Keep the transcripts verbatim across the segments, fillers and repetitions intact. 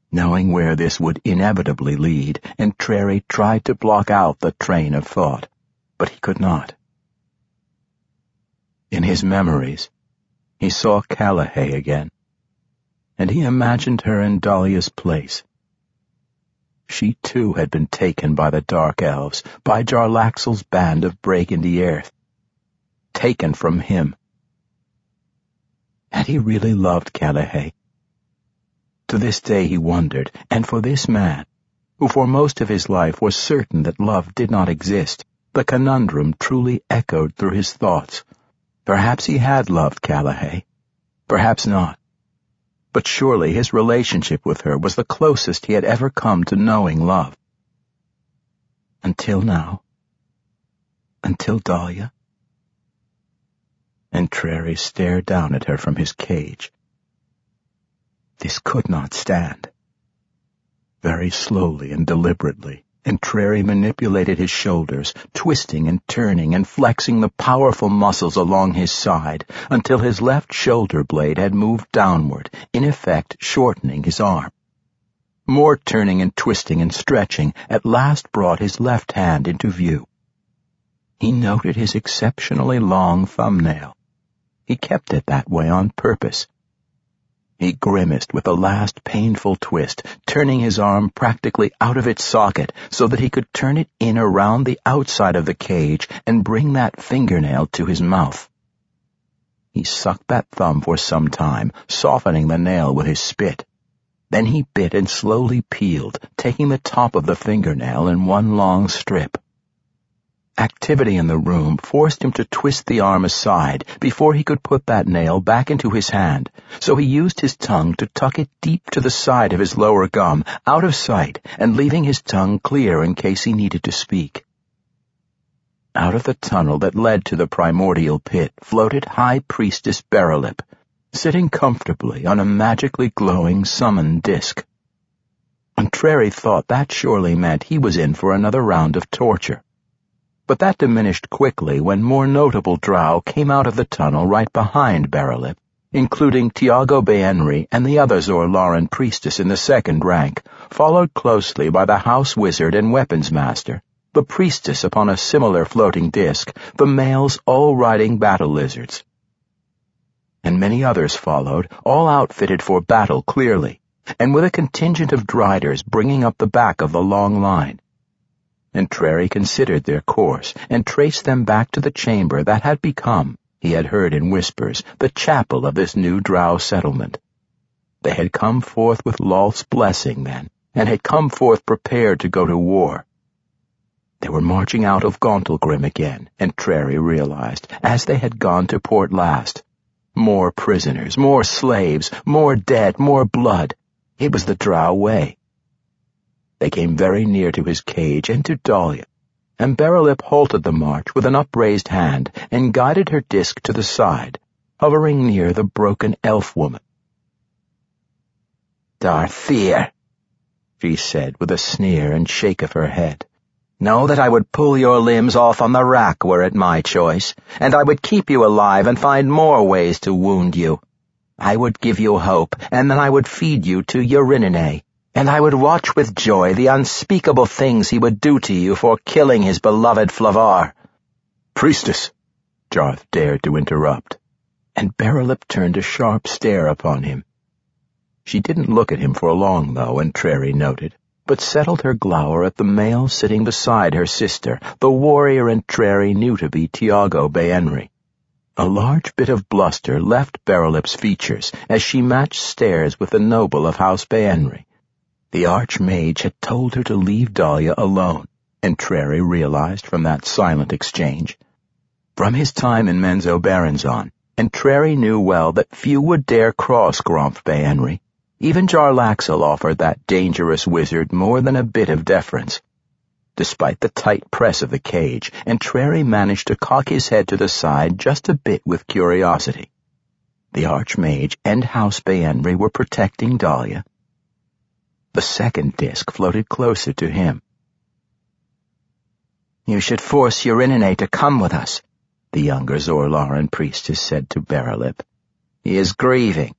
Knowing where this would inevitably lead, Entreri tried to block out the train of thought, but he could not. In his memories, he saw Callahey again, and he imagined her in Dahlia's place. She too had been taken by the Dark Elves, by Jarlaxle's band of Break in the Earth. Taken from him. Had he really loved Callahey? To this day he wondered, and for this man, who for most of his life was certain that love did not exist, the conundrum truly echoed through his thoughts. Perhaps he had loved Callahey. Perhaps not. But surely his relationship with her was the closest he had ever come to knowing love. Until now. Until Dahlia. Entreri stared down at her from his cage. This could not stand. Very slowly and deliberately, Entreri manipulated his shoulders, twisting and turning and flexing the powerful muscles along his side until his left shoulder blade had moved downward, in effect shortening his arm. More turning and twisting and stretching at last brought his left hand into view. He noted his exceptionally long thumbnail. He kept it that way on purpose. He grimaced with a last painful twist, turning his arm practically out of its socket so that he could turn it in around the outside of the cage and bring that fingernail to his mouth. He sucked that thumb for some time, softening the nail with his spit. Then he bit and slowly peeled, taking the top of the fingernail in one long strip. Activity in the room forced him to twist the arm aside before he could put that nail back into his hand, so he used his tongue to tuck it deep to the side of his lower gum, out of sight, and leaving his tongue clear in case he needed to speak. Out of the tunnel that led to the primordial pit floated High Priestess Berrilip, sitting comfortably on a magically glowing summon disk. Entreri thought that surely meant he was in for another round of torture. But that diminished quickly when more notable drow came out of the tunnel right behind Berrilip, including Tiago Baenri and the other Zorlaran priestess in the second rank, followed closely by the house wizard and weapons master, the priestess upon a similar floating disk, the males all riding battle lizards. And many others followed, all outfitted for battle clearly, and with a contingent of driders bringing up the back of the long line. Entreri considered their course and traced them back to the chamber that had become, he had heard in whispers, the chapel of this new drow settlement. They had come forth with Lolth's blessing then, and had come forth prepared to go to war. They were marching out of Gauntlgrim again, Entreri realized, as they had gone to Port Last. More prisoners, more slaves, more dead, more blood. It was the drow way. They came very near to his cage and to Dahlia, and Berrilip halted the march with an upraised hand and guided her disk to the side, hovering near the broken elf woman. "Darthir," she said with a sneer and shake of her head, "know that I would pull your limbs off on the rack were it my choice, and I would keep you alive and find more ways to wound you. I would give you hope, and then I would feed you to Urininay, and I would watch with joy the unspeakable things he would do to you for killing his beloved Flavar." "Priestess," Jarth dared to interrupt, and Berrilip turned a sharp stare upon him. She didn't look at him for long, though, Entreri noted, but settled her glower at the male sitting beside her sister, the warrior Entreri knew to be Tiago Baenri. A large bit of bluster left Berrilip's features as she matched stares with the noble of House Baenri. The Archmage had told her to leave Dahlia alone, Entreri realized from that silent exchange. From his time in Menzoberranzan, Entreri knew well that few would dare cross Gromph Baenri. Even Jarlaxle offered that dangerous wizard more than a bit of deference. Despite the tight press of the cage, Entreri managed to cock his head to the side just a bit with curiosity. The Archmage and House Baenri were protecting Dahlia. The second disk floated closer to him. "You should force Urininay to come with us," the younger Zorlaran priestess said to Berrilip. "He is grieving.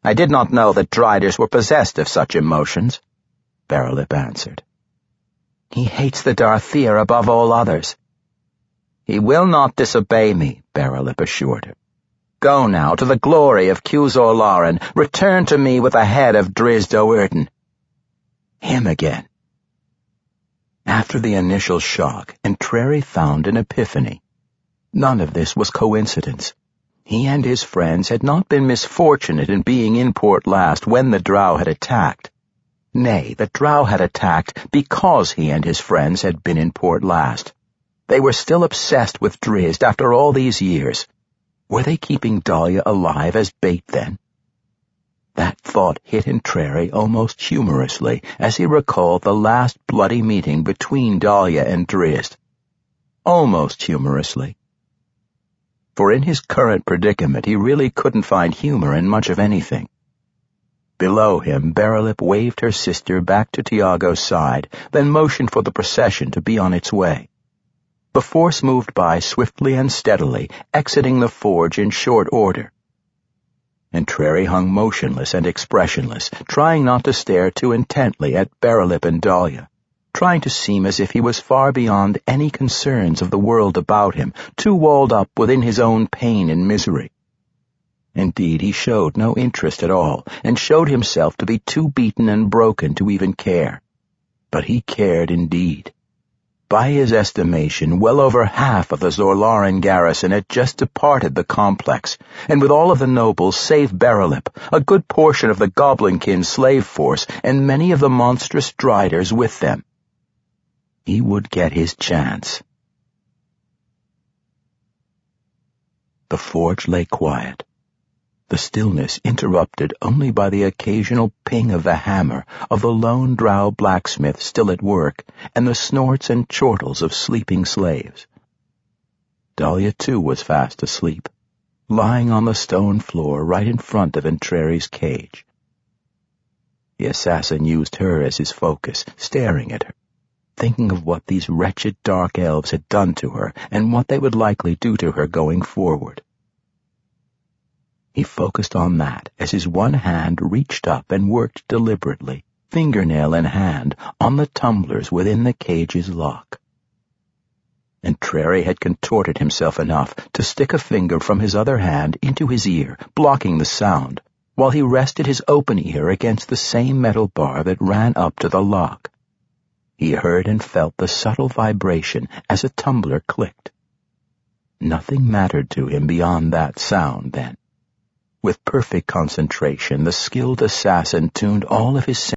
I did not know that Driders were possessed of such emotions, Baralip answered. He hates the Darthier above all others. He will not disobey me, Baralip assured her. Go now to the glory of Cusor Lauren. Return to me with the head of Drizzt Do'Urden. Him again. After the initial shock, Entreri found an epiphany. None of this was coincidence. He and his friends had not been misfortunate in being in Port Last when the Drow had attacked. Nay, the Drow had attacked because he and his friends had been in Port Last. They were still obsessed with Drizzt after all these years. Were they keeping Dahlia alive as bait then? That thought hit Entreri almost humorously as he recalled the last bloody meeting between Dahlia and Drizzt. Almost humorously. For in his current predicament he really couldn't find humor in much of anything. Below him, Baralip waved her sister back to Tiago's side, then motioned for the procession to be on its way. The force moved by swiftly and steadily, exiting the forge in short order. Entreri hung motionless and expressionless, trying not to stare too intently at Baralip and Dahlia, trying to seem as if he was far beyond any concerns of the world about him, too walled up within his own pain and misery. Indeed, he showed no interest at all, and showed himself to be too beaten and broken to even care. But he cared indeed. By his estimation, well over half of the Zorlaran garrison had just departed the complex, and with all of the nobles save Baralip, a good portion of the Goblinkin slave force, and many of the monstrous Driders with them. He would get his chance. The forge lay quiet. The stillness interrupted only by the occasional ping of the hammer of the lone drow blacksmith still at work and the snorts and chortles of sleeping slaves. Dahlia, too, was fast asleep, lying on the stone floor right in front of Entreri's cage. The assassin used her as his focus, staring at her, thinking of what these wretched dark elves had done to her and what they would likely do to her going forward. He focused on that as his one hand reached up and worked deliberately, fingernail in hand, on the tumblers within the cage's lock. Entreri had contorted himself enough to stick a finger from his other hand into his ear, blocking the sound, while he rested his open ear against the same metal bar that ran up to the lock. He heard and felt the subtle vibration as a tumbler clicked. Nothing mattered to him beyond that sound, then. With perfect concentration, the skilled assassin tuned all of his